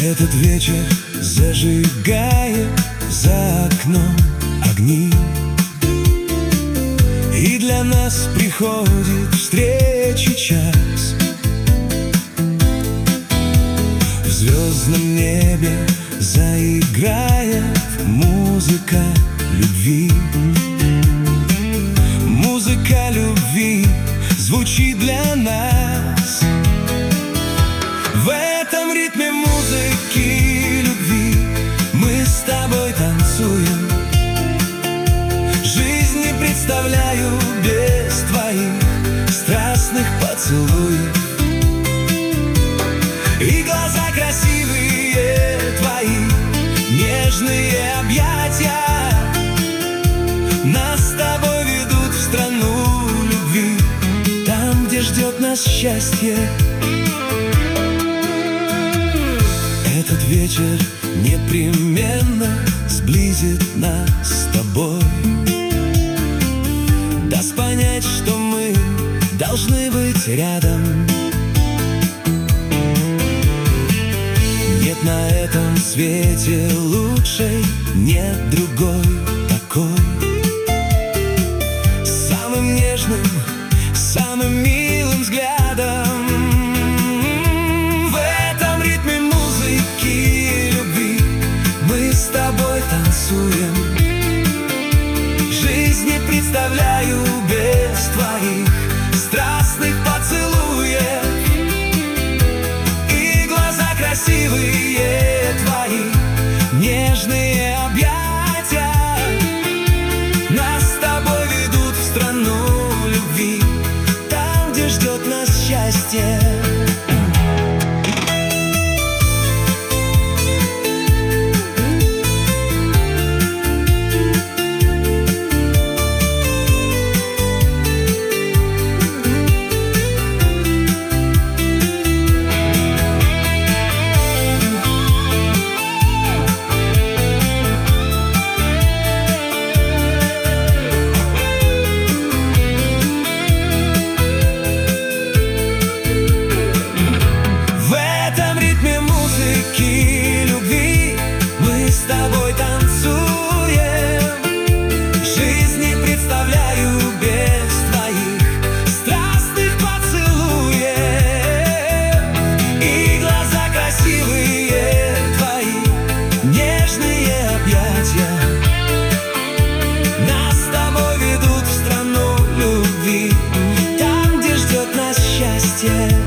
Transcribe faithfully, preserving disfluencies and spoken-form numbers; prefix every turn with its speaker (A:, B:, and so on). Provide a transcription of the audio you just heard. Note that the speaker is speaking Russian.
A: Этот вечер зажигает за окном огни, и для нас приходит встречи час. В звездном небе заиграет музыка любви. Музыка любви звучит для нас. В этом ритме музыки любви мы с тобой танцуем. Жизнь не представляю без твоих страстных поцелуев. И глаза красивые твои, нежные объятия нас с тобой ведут в страну любви, там, где ждет нас счастье. Этот вечер непременно сблизит нас с тобой, даст понять, что мы должны быть рядом. Нет на этом свете лучшей, нет другой такой. Самым нежным, самым милым взглядом. В этом ритме музыки любви мы с тобой танцуем. Жизнь не представляю без твоих страстных поцелуев. И глаза красивые твои, нежные объятия нас с тобой ведут в страну любви, там, где ждет нас счастье. С тобой танцуем. Жизнь не представляю без твоих страстных поцелуев. И глаза красивые твои, нежные объятия нас с тобой ведут в страну любви, там, где ждет нас счастье.